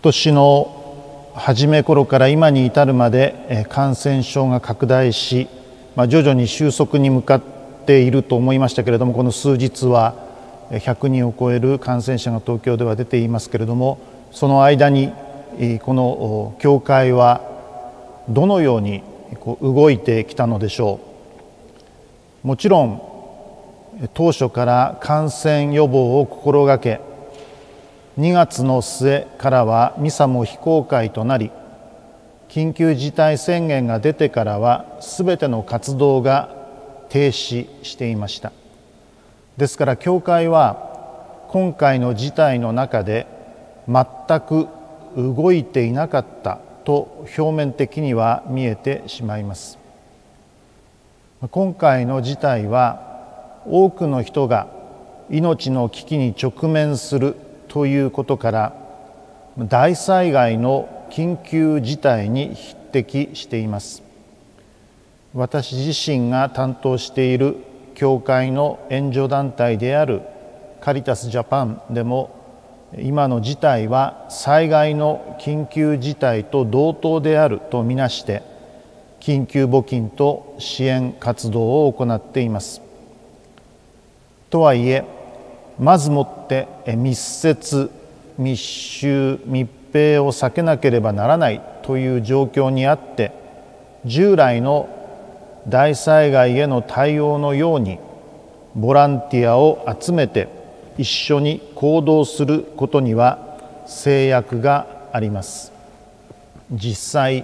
年の初め頃から今に至るまで感染症が拡大し、徐々に収束に向かっていると思いましたけれども、この数日は100人を超える感染者が東京では出ていますけれども、その間にこの教会はどのように動いてきたのでしょう。もちろん当初から感染予防を心がけ、2月の末からはミサも非公開となり、緊急事態宣言が出てからはすべての活動が停止していました。ですから教会は今回の事態の中で全く動いていなかったと表面的には見えてしまいます。今回の事態は多くの人が命の危機に直面するということから大災害の緊急事態に匹敵しています。私自身が担当している教会の援助団体であるカリタスジャパンでも今の事態は災害の緊急事態と同等であるとみなして緊急募金と支援活動を行っています。とはいえまずもって密接密集密閉を避けなければならないという状況にあって、従来の大災害への対応のようにボランティアを集めて一緒に行動することには制約があります。実際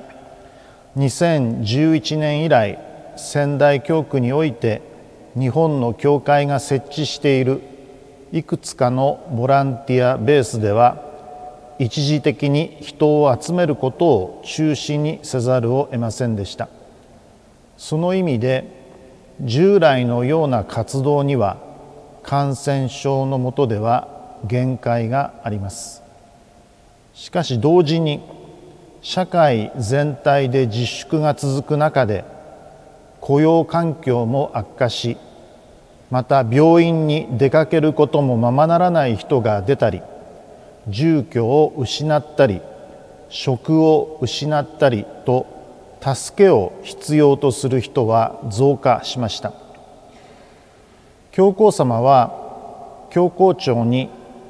2011年以来、仙台教区において日本の教会が設置しているいくつかのボランティアベースでは一時的に人を集めることを中止にせざるを得ませんでした。その意味で従来のような活動には感染症の下では限界があります。しかし同時に社会全体で自粛が続く中で雇用環境も悪化し、また病院に出かけることもままならない人が出たり、住居を失ったり職を失ったりと助けを必要とする人は増加しました。教皇様は教皇庁に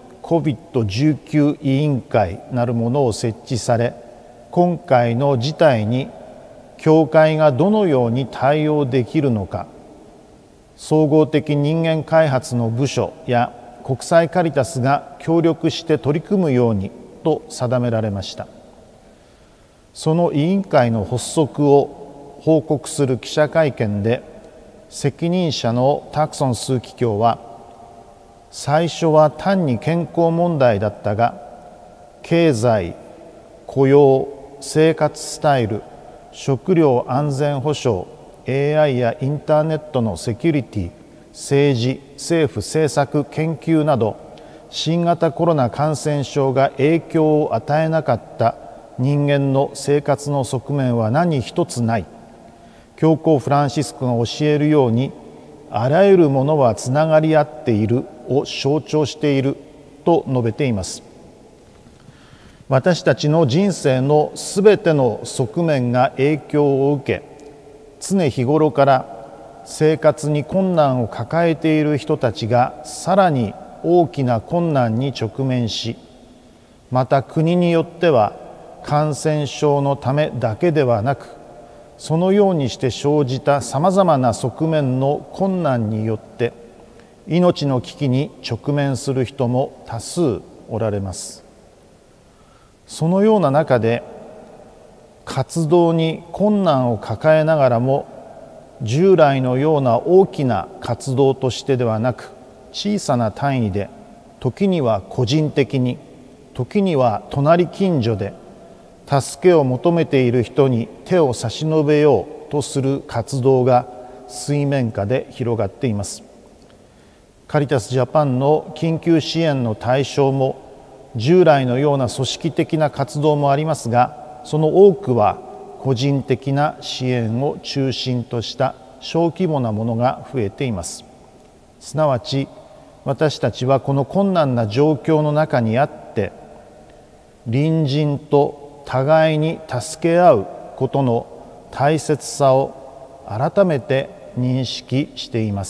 COVID-19 委員会なるものを設置され、今回の事態に教会がどのように対応できるのか、総合的人間開発の部署や国際カリタスが協力して取り組むようにと定められました。その委員会の発足を報告する記者会見で責任者のタクソン枢機卿は、最初は単に健康問題だったが経済、雇用、生活スタイル、食料安全保障、AI やインターネットのセキュリティ、政治、政府政策研究など新型コロナ感染症が影響を与えなかった人間の生活の側面は何一つない。教皇フランシスコが教えるようにあらゆるものはつながり合っているを象徴していると述べています。私たちの人生のすべての側面が影響を受け、常日頃から生活に困難を抱えている人たちがさらに大きな困難に直面し、また国によっては感染症のためだけではなく、そのようにして生じたさまざまな側面の困難によって命の危機に直面する人も多数おられます。そのような中で活動に困難を抱えながらも従来のような大きな活動としてではなく、小さな単位で時には個人的に、時には隣近所で助けを求めている人に手を差し伸べようとする活動が水面下で広がっています。カリタスジャパンの緊急支援の対象も従来のような組織的な活動もありますが、その多くは個人的な支援を中心とした小規模なものが増えています。すなわち私たちはこの困難な状況の中にあって隣人と互いに助け合うことの大切さを改めて認識しています。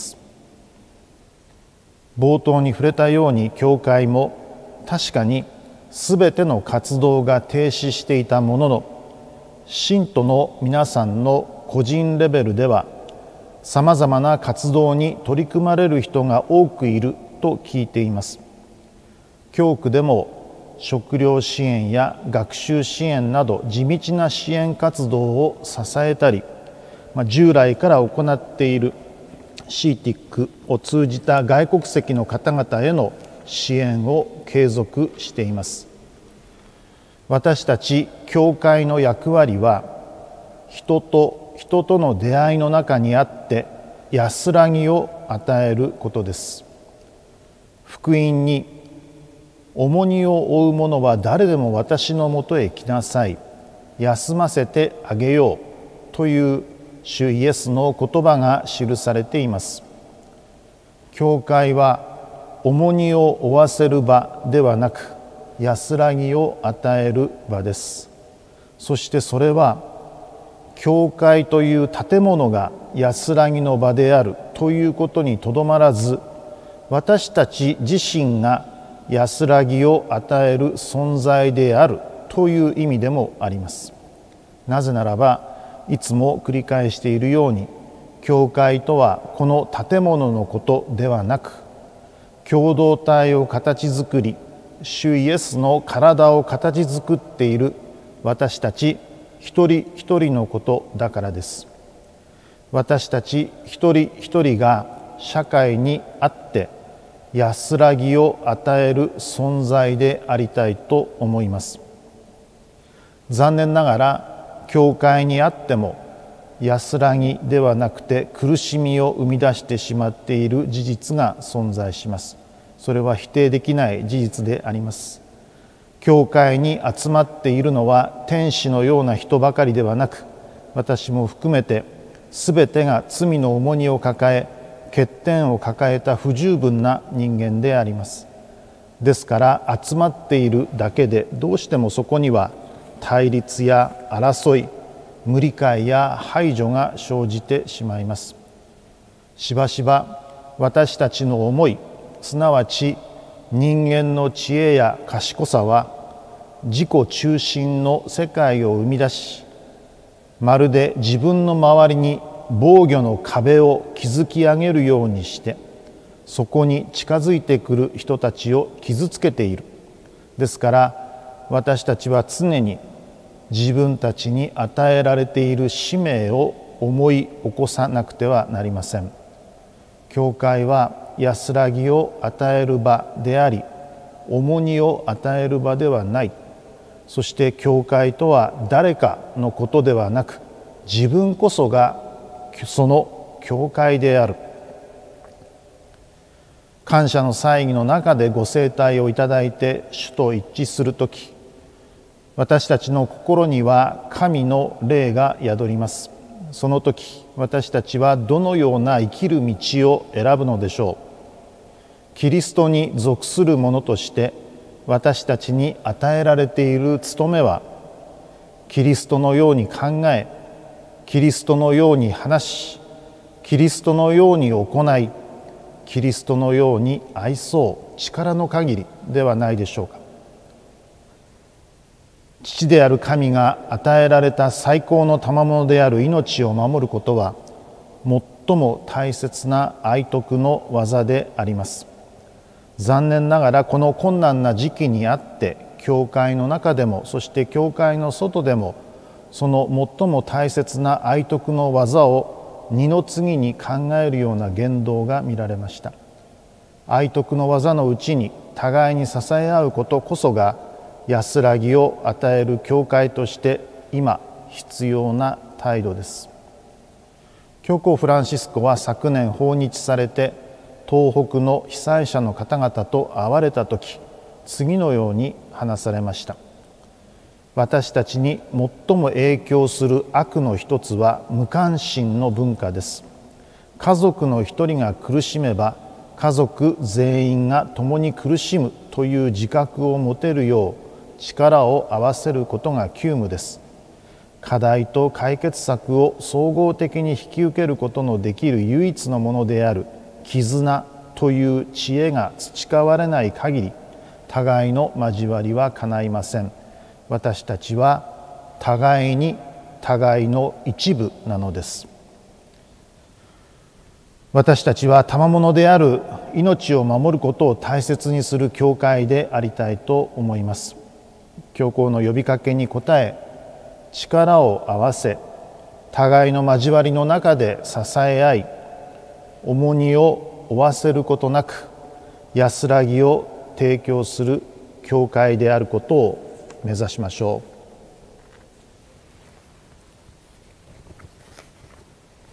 冒頭に触れたように、教会も確かにすべての活動が停止していたものの、信徒の皆さんの個人レベルではさまざまな活動に取り組まれる人が多くいると聞いています。教区でも食料支援や学習支援など地道な支援活動を支えたり、従来から行っている CTIC を通じた外国籍の方々への支援を継続しています。私たち教会の役割は、人と人との出会いの中にあって安らぎを与えることです。福音に、重荷を負う者は誰でも私のもとへ来なさい、休ませてあげようという主イエスの言葉が記されています。教会は重荷を負わせる場ではなく、安らぎを与える場です。そしてそれは、教会という建物が安らぎの場であるということにとどまらず、私たち自身が安らぎを与える存在であるという意味でもあります。なぜならば、いつも繰り返しているように、教会とはこの建物のことではなく、共同体を形作り、主イエスの体を形作っている私たち一人一人のことだからです。私たち一人一人が社会にあって安らぎを与える存在でありたいと思います。残念ながら教会にあっても安らぎではなくて苦しみを生み出してしまっている事実が存在します。それは否定できない事実であります。教会に集まっているのは天使のような人ばかりではなく、私も含めてすべてが罪の重荷を抱え、欠点を抱えた不十分な人間であります。ですから集まっているだけでどうしてもそこには対立や争い、無理解や排除が生じてしまいます。しばしば私たちの思い、すなわち人間の知恵や賢さは自己中心の世界を生み出し、まるで自分の周りに防御の壁を築き上げるようにして、そこに近づいてくる人たちを傷つけている。ですから私たちは常に自分たちに与えられている使命を思い起こさなくてはなりません。教会は安らぎを与える場であり、重荷を与える場ではない。そして教会とは誰かのことではなく、自分こそがその教会である。感謝の祭儀の中でご聖体をいただいて主と一致するとき、私たちの心には神の霊が宿ります。その時私たちはどのような生きる道を選ぶのでしょう。キリストに属する者として私たちに与えられている務めは、キリストのように考え、キリストのように話し、キリストのように行い、キリストのように愛そう力の限りではないでしょうか。父である神が与えられた最高の賜物である命を守ることは、最も大切な愛徳の技であります。残念ながらこの困難な時期にあって、教会の中でもそして教会の外でも、その最も大切な愛徳の技を二の次に考えるような言動が見られました。愛徳の技のうちに互いに支え合うことこそが安らぎを与える教会として今必要な態度です。教皇フランシスコは昨年訪日されて東北の被災者の方々と会われたとき、次のように話されました。私たちに最も影響する悪の一つは無関心の文化です。家族の一人が苦しめば家族全員が共に苦しむという自覚を持てるよう力を合わせることが急務です。課題と解決策を総合的に引き受けることのできる唯一のものである絆という知恵が培われない限り、互いの交わりは叶いません。私たちは互いに互いの一部なのです。私たちは賜物である命を守ることを大切にする教会でありたいと思います。教皇の呼びかけに応え、力を合わせ、互いの交わりの中で支え合い、重荷を負わせることなく安らぎを提供する教会であることを目指しましょう。